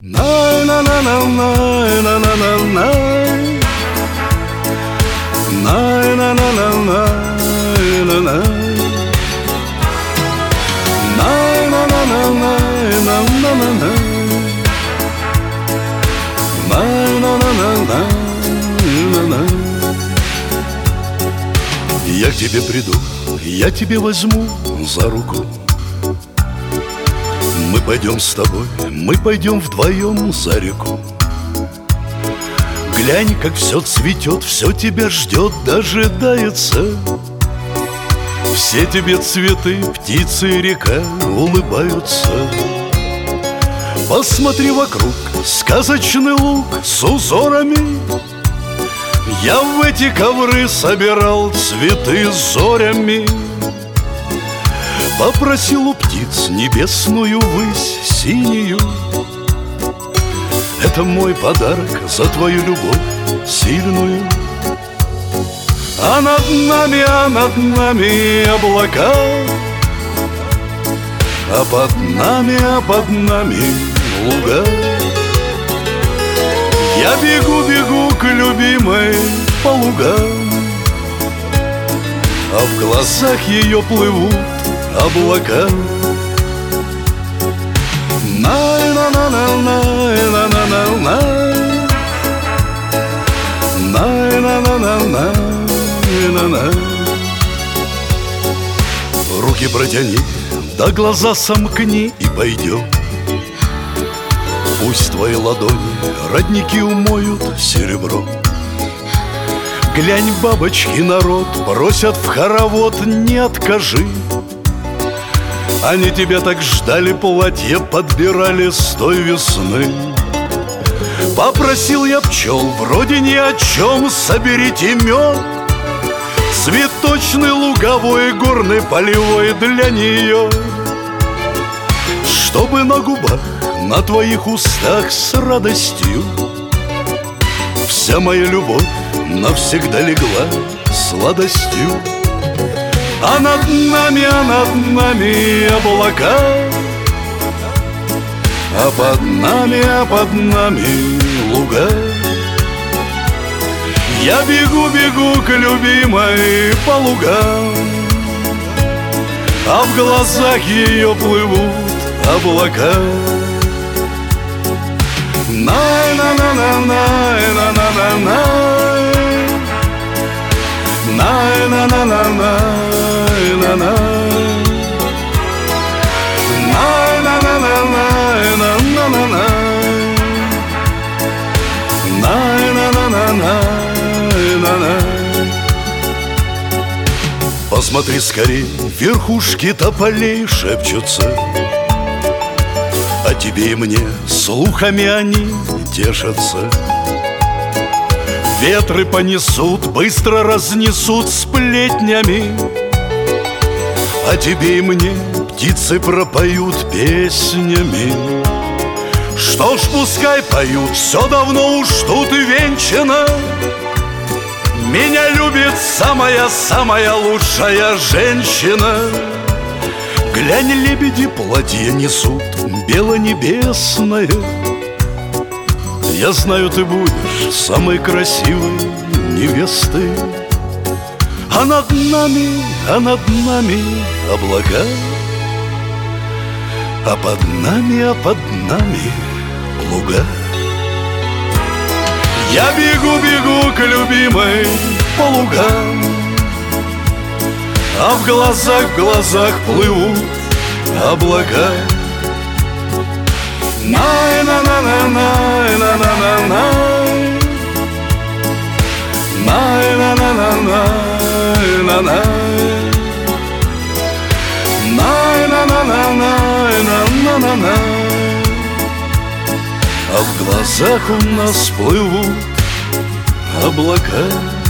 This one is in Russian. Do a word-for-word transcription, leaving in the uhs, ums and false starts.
Я к тебе приду, я тебе возьму за руку. Мы пойдем с тобой, мы пойдем вдвоем за реку. Глянь, как все цветет, все тебя ждет, дожидается. Все тебе цветы, птицы и река улыбаются. Посмотри вокруг, сказочный луг с узорами. Я в эти ковры собирал цветы зорями. Попросил у птиц небесную высь синюю. Это мой подарок за твою любовь сильную. А над нами, а над нами облака, а под нами, а под нами луга. Я бегу, бегу к любимой по лугам, а в глазах ее плывут облака. Най-на-на-на-най-на-на-на-най, най-на-на-на-най-на-на. Руки протяни, да глаза сомкни и пойдем. Пусть твои ладони родники умоют серебром. Глянь, бабочки, народ просят в хоровод, не откажи. Они тебя так ждали, платье подбирали с той весны. Попросил я пчел, вроде ни о чем, соберите мед. Цветочный, луговой, горный, полевой для нее. Чтобы на губах, на твоих устах с радостью вся моя любовь навсегда легла сладостью. А над нами, а над нами облака, а под нами, а под нами луга. Я бегу, бегу к любимой по лугам, а в глазах ее плывут облака. Най-на-на-на-най-на-на-на-най, най-на-на-на-най-на-на-най, най-на-на-на-най-на-на-най, най-на-на-на-най-на-на. Посмотри скорей, верхушки тополей шепчутся. А тебе и мне слухами они тешатся. Ветры понесут, быстро разнесут сплетнями. А тебе и мне птицы пропоют песнями. Что ж, пускай поют, все давно уж тут и венчано. Меня любит самая-самая лучшая женщина. Глянь, лебеди платье несут бело-небесное. Я знаю, ты будешь самой красивой невестой. А над нами, а над нами облака, а под нами, а под нами луга. Я бегу, бегу к любимой по лугам, а в глазах, в глазах плывут облака. Най-на-на-на-най-на-на-на-най, най-на-на-на-най-на-най, най-на-на-на-най-на-на-най. А в глазах у нас плывут облака.